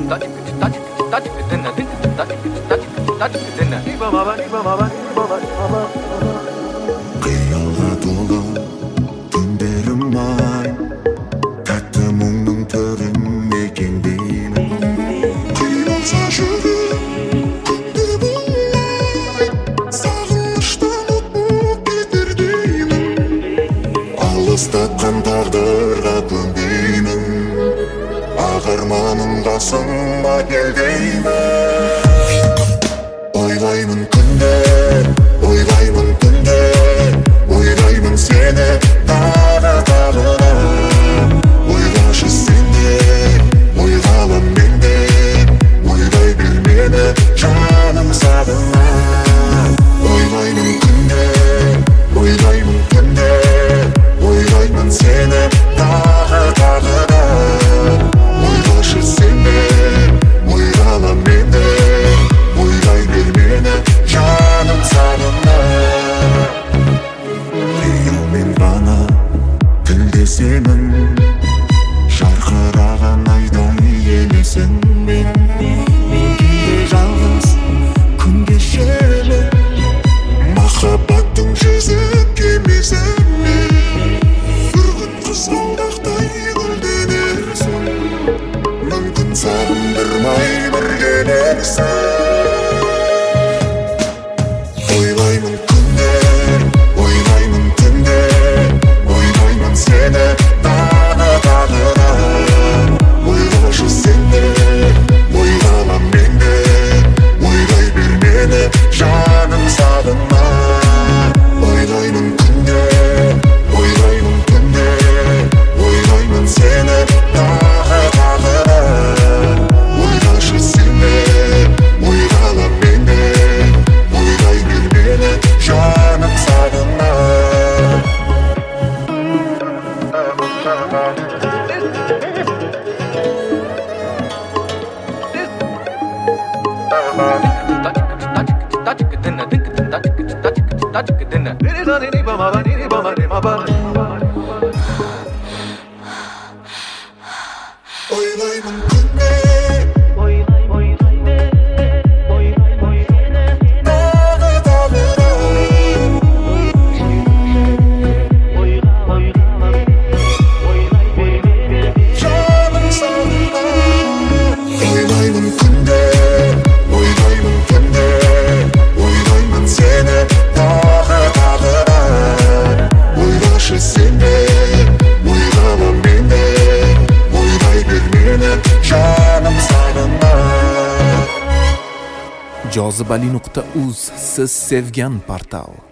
Қиялға толы түндерім ай, тәтті мұңның түрін мекендеймін. Қиналса жүрегім күнде бұлай, сағыныштан от болып кетер деймін. Алыстатқан тағдырға көнбеймін, ақ арманым қасыма кел деймін. Ойлаймын күнде, ойлаймын түнде, ойлаймын сені тағы да. Ойлашы сен де, ойлала мен де, ойлай бер мені жаным сағына. Ойлаймын күнде, ойлаймын түнде, ойлаймын сені тағы да. Ойлашы сен де, ойлала мен де, ойлай бер мені жаным сағына. Қиялмен ғана тілдесемін, жарқыраған айдай елесің мен. Кейде жалғыз күн кешемін, махаббаттың жүзі кемесімен. Бір күн қызғалдақтай гүлденерсің, мүмкін сағындырмай бір келерсің. Ойлаймын күнде, ойлаймын түнде, ойлаймын сені тағы да. Ойлашы сен де, ойлала мен де, ойлай бер мені жаным сағына. Ойлаймын күнде, ойлаймын түнде, ойлаймын сені тағы да. Ойлашы сен де, ойлала мен де, ойлай бер мені жаным сағына. Ойлаймын күнде, Jozibali.uz siz sevgan portal.